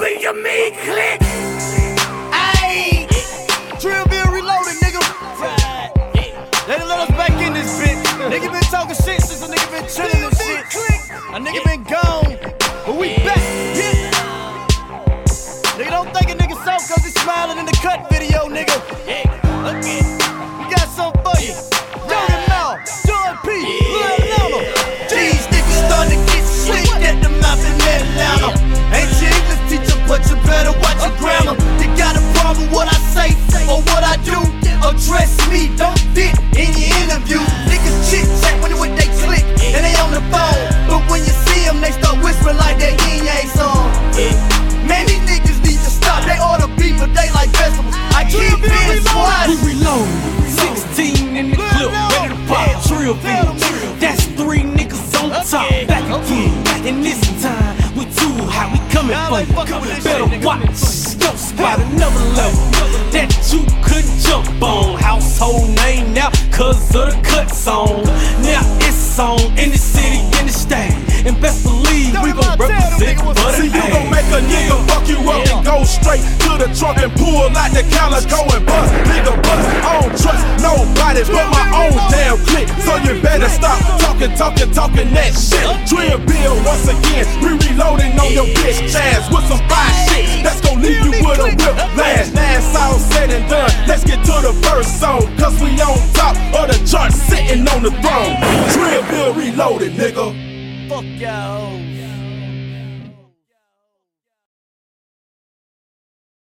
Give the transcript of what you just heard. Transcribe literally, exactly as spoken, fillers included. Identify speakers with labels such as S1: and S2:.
S1: Benjamin Click.
S2: Ayy, Drill Bill Reloaded, nigga. They done let us back in this bitch. Nigga been talking shit since a nigga been chillin' and shit. A nigga been gone, but we back. Yeah. Nigga don't think a nigga soft cause he smiling in the cut video, nigga. We got something for you. Jordan Mouth, John P, Lil Nana. These niggas starting to get slick at the mouth in Atlanta. Ain't your English teacher, but you better watch your grammar. You got a problem with what I say or what I do? Address me, don't fit in your interview. Niggas chit chat when they click and they on the phone, but when you see them, they start whispering like that yin yang song. Man, these niggas need to stop. They order beef, but they like vegetables. I keep being squad.
S3: We reload. sixteen in the clip, ready to pop. Drill Bill. That's three niggas on top. Back again. And this time, we too high. We coming for you. Better watch. Go spot another level that you couldn't jump on. Household name now, cause of the cut song. Now it's on in the city, in the state. And best believe we gon' represent for the
S4: See, you gon' make a nigga fuck you up and go straight to the trunk and pull out the calico and bust. Nigga bust, I don't trust nobody but my own damn clique. So you better stop talking, talking, talking that shit. Drill Bill once again, we reloading on your bitch ass with some fire shit that's gon' leave you with a whiplash. Now it's all said and done, let's get to the first song, cause we on top of the chart, sitting on the throne. Drill Bill Reloaded, nigga.
S2: Fuck y'all.